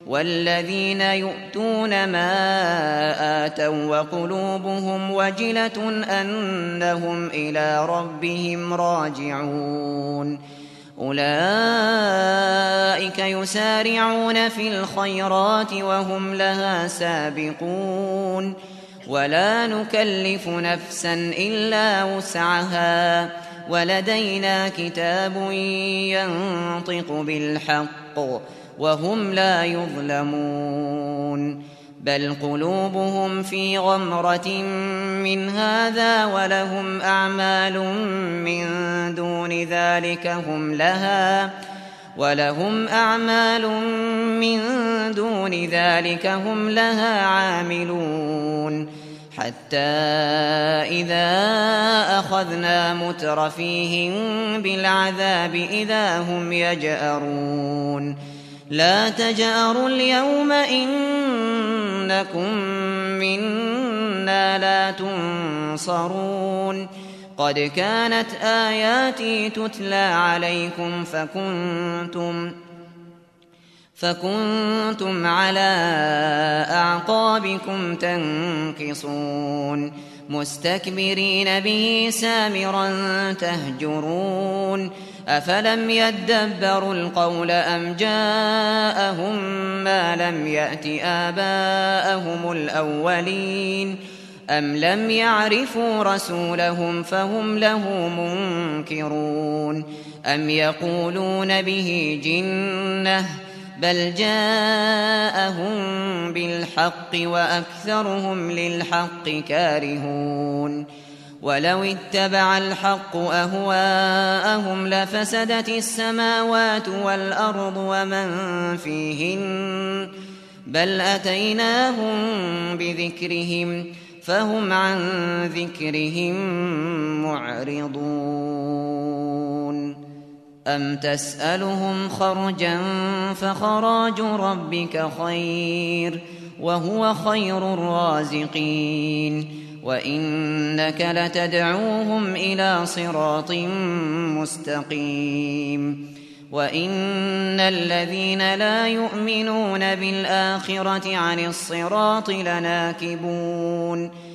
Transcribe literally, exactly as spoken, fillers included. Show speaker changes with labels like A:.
A: والذين يؤتون ما آتوا وقلوبهم وجلة أنهم إلى ربهم راجعون أولئك يسارعون في الخيرات وهم لها سابقون ولا نكلف نفسا إلا وسعها ولدينا كتاب ينطق بالحق وهم لا يظلمون بل قلوبهم في غمرة من هذا ولهم أعمال من دون ذلك هم لها ولهم أعمال من دون ذلك هم لها عاملون حتى إذا أخذنا مترفيهم بالعذاب إذا هم يجأرون لا تجأروا اليوم إنكم منا لا تنصرون قد كانت آياتي تتلى عليكم فكنتم فكنتم على أعقابكم تنكصون مستكبرين به سامرا تهجرون أفلم يدبروا القول أم جاءهم ما لم يأت آباءهم الأولين أم لم يعرفوا رسولهم فهم له منكرون أم يقولون به جنة بل جاءهم بالحق وأكثرهم للحق كارهون ولو اتبع الحق أهواءهم لفسدت السماوات والأرض ومن فيهن بل أتيناهم بذكرهم فهم عن ذكرهم معرضون أم تسألهم خرجا فخراج ربك خير وهو خير الرازقين وإنك لتدعوهم إلى صراط مستقيم وإن الذين لا يؤمنون بالآخرة عن الصراط لناكبون